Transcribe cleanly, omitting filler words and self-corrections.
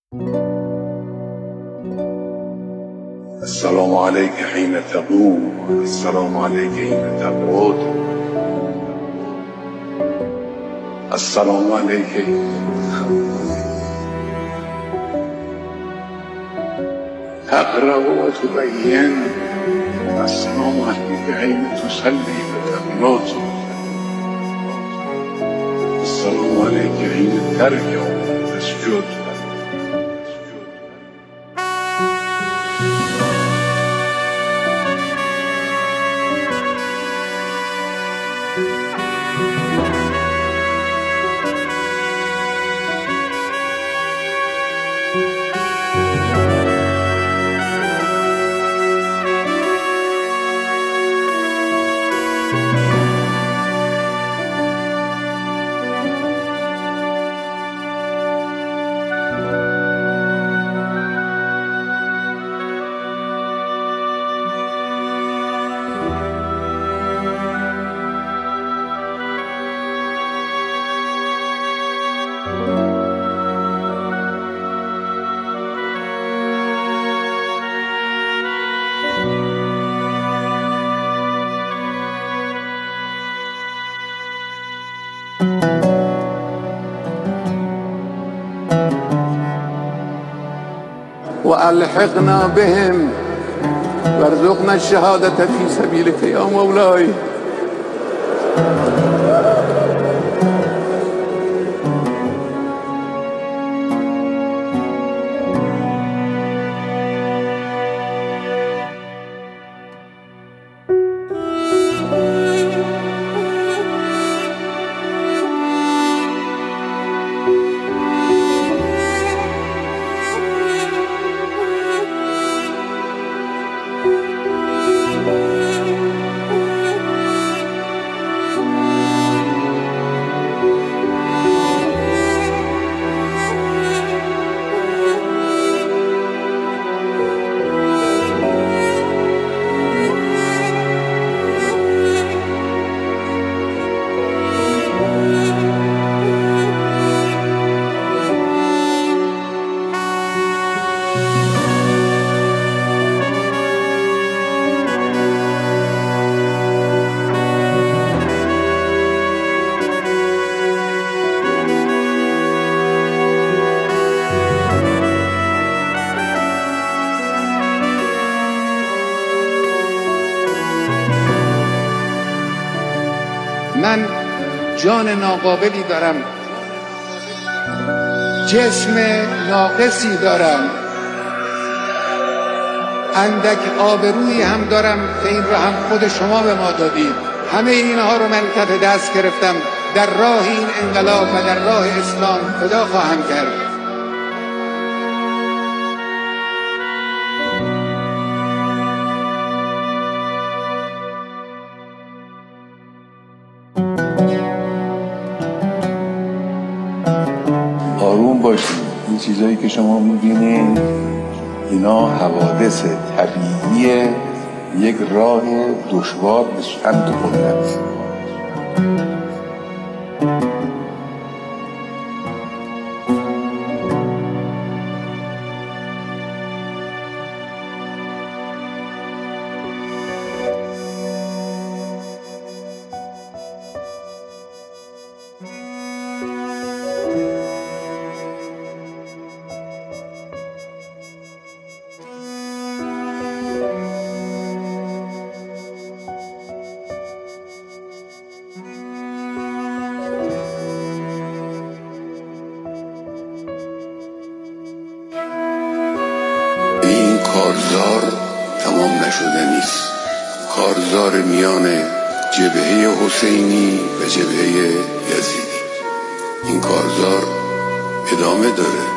السلام عليك حين تقوم، السلام عليك حين تقعد، السلام عليك تقرأ وتبين، السلام عليك حين تصلي وتقنط، السلام عليك حين تركع وتسجد. وألحقنا بهم وارزقنا الشهادة في سبيلك يا مولاي. من جان ناقابلی دارم، جسم ناقصی دارم، اندک آبرویی هم دارم که این رو هم خود شما به ما دادید. همه اینها رو من کف دست گرفتم، در راه این انقلاب و در راه اسلام فدا خواهم کرد. آروم باشید. این چیزایی که شما میبینید اینا حوادث طبیعی یک راه دشوار به سمت قدرت. این کارزار تمام نشده نیست. کارزار میان جبهه حسینی و جبهه یزیدی. این کارزار ادامه داره.